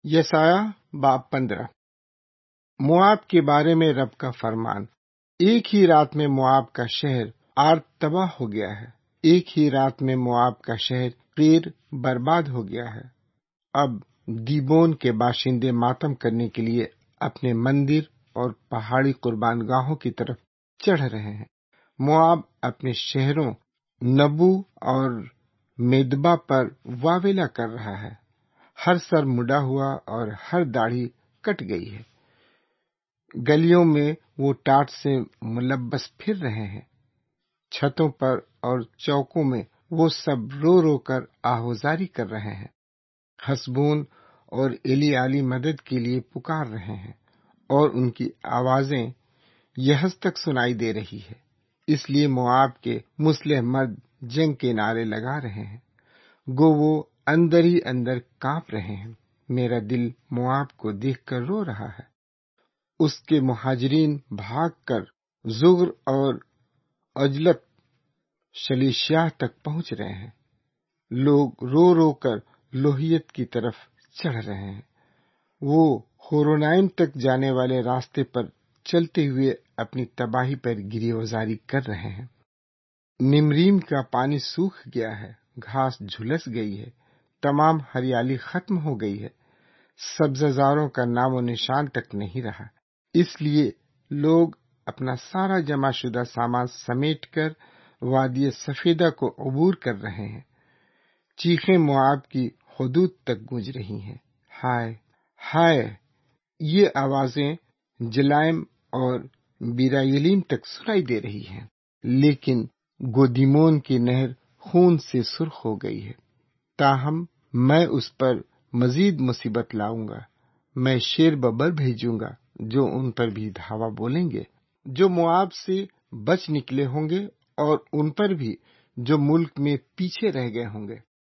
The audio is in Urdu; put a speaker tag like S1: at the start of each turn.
S1: یسایہ باب 15۔ مواب کے بارے میں رب کا فرمان۔ ایک ہی رات میں مواب کا شہر عاد تباہ ہو گیا ہے، ایک ہی رات میں مواب کا شہر قیر برباد ہو گیا ہے۔ اب دیبون کے باشندے ماتم کرنے کے لیے اپنے مندر اور پہاڑی قربان گاہوں کی طرف چڑھ رہے ہیں۔ مواب اپنے شہروں نبو اور میدبا پر واویلا کر رہا ہے، ہر سر مڈا ہوا اور ہر داڑھی کٹ گئی ہے۔ گلیوں میں وہ ٹاٹ سے ملبس پھر رہے ہیں، چھتوں پر اور چوکوں میں وہ سب رو رو کر آہوزاری کر رہے ہیں، حسبون اور ایلیالی مدد کے لیے پکار رہے ہیں، اور ان کی آوازیں یحز تک سنائی دے رہی ہے۔ اس لیے مواب کے مسلح مرد جنگ کے نعرے لگا رہے ہیں، گو وہ اندر ہی اندر کانپ رہے ہیں۔ میرا دل مواب کو دیکھ کر رو رہا ہے، اس کے مہاجرین بھاگ کر زغر اور عجلت شلیشیاہ تک پہنچ رہے ہیں۔ لوگ رو رو کر لوہیت کی طرف چڑھ رہے ہیں، وہ ہورونائم تک جانے والے راستے پر چلتے ہوئے اپنی تباہی پر گری وزاری کر رہے ہیں۔ نمریم کا پانی سوکھ گیا ہے، گھاس جھلس گئی ہے، تمام ہریالی ختم ہو گئی ہے، سبززاروں کا نام و نشان تک نہیں رہا۔ اس لیے لوگ اپنا سارا جمع شدہ سامان سمیٹ کر وادی سفیدہ کو عبور کر رہے ہیں۔ چیخیں مواب کی حدود تک گونج رہی ہیں۔ ہائے ہائے! یہ آوازیں جلائم اور بیرایلیم تک سنائی دے رہی ہیں، لیکن گودیمون کی نہر خون سے سرخ ہو گئی ہے۔ تاہم میں اس پر مزید مصیبت لاؤں گا، میں شیر ببر بھیجوں گا جو ان پر بھی دھاوا بولیں گے، جو مواب سے بچ نکلے ہوں گے، اور ان پر بھی جو ملک میں پیچھے رہ گئے ہوں گے۔